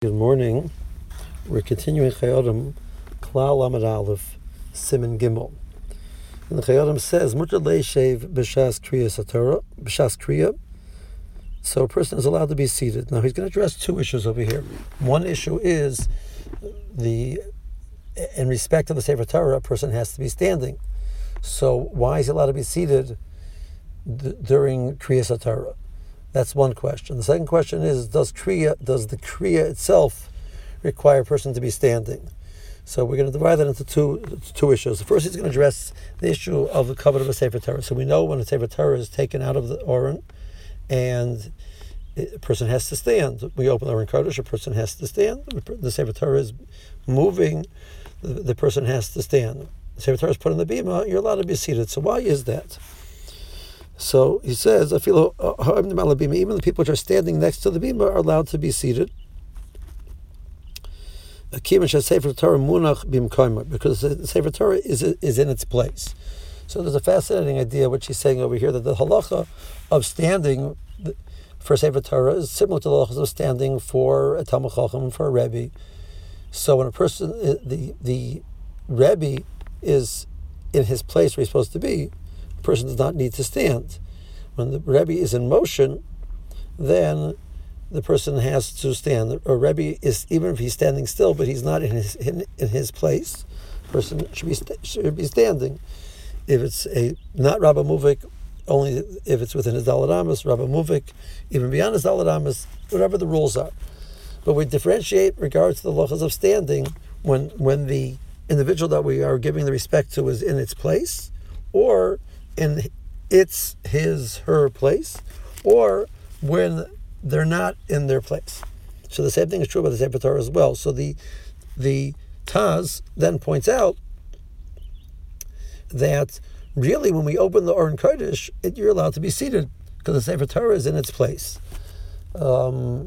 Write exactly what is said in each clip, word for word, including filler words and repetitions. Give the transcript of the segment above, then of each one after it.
Good morning. We're continuing Chayodim, Klal Lamed Aleph, Siman Gimel. And the Chayodim says, Mutar leishev b'shas kriya satorah, b'shas kriya. So a person is allowed to be seated. Now he's going to address two issues over here. One issue is the, in respect to the Sefer Torah, a person has to be standing. So why is he allowed to be seated d- during kriya satorah? That's one question. The second question is, does kriya, does the kriya itself require a person to be standing? So we're going to divide that into two two issues. The first, he's going to address the issue of the covenant of a Sefer Torah. So we know when a Sefer Torah is taken out of the Oren, and a person has to stand. We open the Oren Kodesh, a person has to stand. The Sefer Torah is moving, the, the person has to stand. The Sefer Torah is put in the bima, you're allowed to be seated. So why is that? So he says, I feel even the people which are standing next to the bima are allowed to be seated. Because the Sefer Torah is is in its place. So there's a fascinating idea which he's saying over here, that the halacha of standing for Sefer Torah is similar to the halachas of standing for a Talmid Chacham, for a Rebbe. So when a person, the the Rebbe is in his place where he's supposed to be, the person does not need to stand. When the Rebbe is in motion, then the person has to stand. A Rebbe is, even if he's standing still, but he's not in his in, in his place, the person should be should be standing. If it's a not Rabba Muvik, only if it's within his Daled Amos, Rabba Muvik, even beyond his Daled Amos, whatever the rules are. But we differentiate regards to the halachas of standing when when the individual that we are giving the respect to is in its place, or in its his her place, or when they're not in their place. So the same thing is true about the Sefer Torah as well. So the the Taz then points out that really when we open the Oren Kodesh, it, you're allowed to be seated because the Sefer Torah is in its place. Um,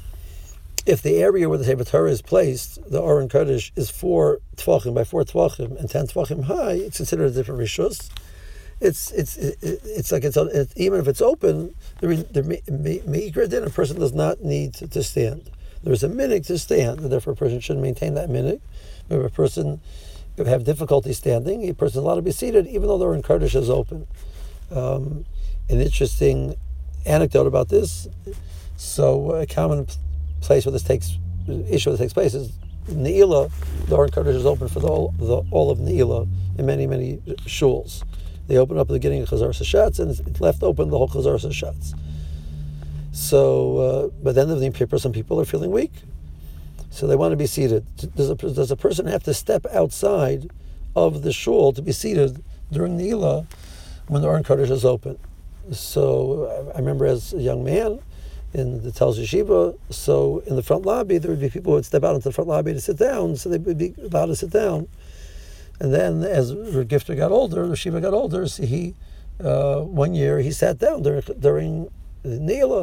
if the area where the Sefer Torah is placed, the Oren Kodesh, is four tvachim by four tvachim and ten tvachim high, it's considered a different rishus. It's it's it's like it's, it's even if it's open, the meikra din, a person does not need to, to stand. There's a minhag to stand, and therefore a person should maintain that minhag. If a person have difficulty standing, a person is allowed to be seated, even though the Oren Kodesh is open. Um, an interesting anecdote about this. So a common place where this takes issue that takes place is Ne'ilah. The Oren Kodesh is open for the all, the, all of Ne'ilah in many many shuls. They open up at the beginning of Chazar Sashatz, and it's left open the whole Chazar Sashatz. So, uh, but then the paper, some people are feeling weak, so they want to be seated. Does a, does a person have to step outside of the shul to be seated during Ne'ilah when the Oren Kodesh is open? So I remember as a young man in the Tel Yeshiva, so in the front lobby there would be people who would step out into the front lobby to sit down, so they would be allowed to sit down. And then, as Rav Gifter got older, the Shiva got older, so he, uh, one year, he sat down during, during Ne'ilah.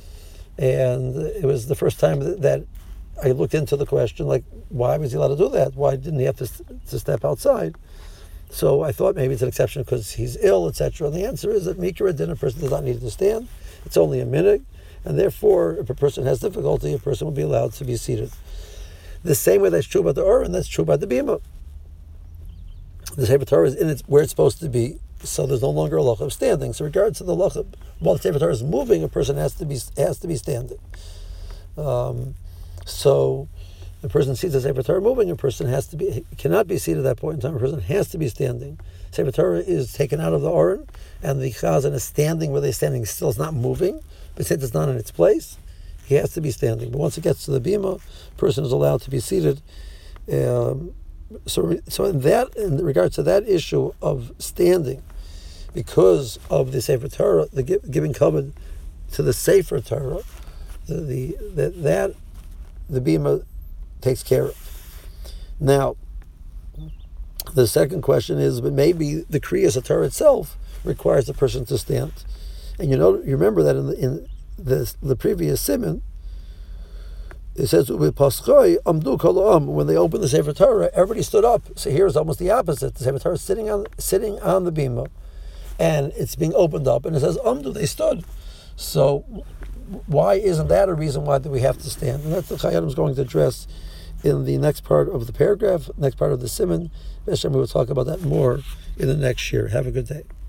And it was the first time that, that I looked into the question, like, why was he allowed to do that? Why didn't he have to, to step outside? So I thought maybe it's an exception because he's ill, et cetera. And the answer is that Mikra din, a person does not need to stand. It's only a minute. And therefore, if a person has difficulty, a person will be allowed to be seated. The same way that's true about the Oren, that's true about the Bima. The Sefer Torah is in its where it's supposed to be, so there's no longer a halacha of standing. So, in regards to the halacha, while the Sefer Torah is moving, a person has to be has to be standing. Um, so, the person sees the Sefer Torah moving, a person has to be cannot be seated at that point in time. A person has to be standing. Sefer Torah is taken out of the Oren, and the Chazan is standing where they're standing still. It's not moving, but since it's not in its place, he has to be standing. But once it gets to the bima, a person is allowed to be seated. Um, So, so in that, in regards to that issue of standing, because of the Sefer Torah, the giving covenant to the Sefer Torah, the, the that that the bima takes care of. Now, the second question is, but maybe the Kriyas Torah itself requires the person to stand, and you know, you remember that in the, in the the previous siman. It says with Paschoi Amdu Kolam, when they opened the Sefer Torah, everybody stood up. So here is almost the opposite. The Sefer Torah is sitting on sitting on the bima, and it's being opened up, and it says Amdu, they stood. So why isn't that a reason why do we have to stand? And that's the Chayei Adam is going to address in the next part of the paragraph, next part of the Siman. We will talk about that more in the next year. Have a good day.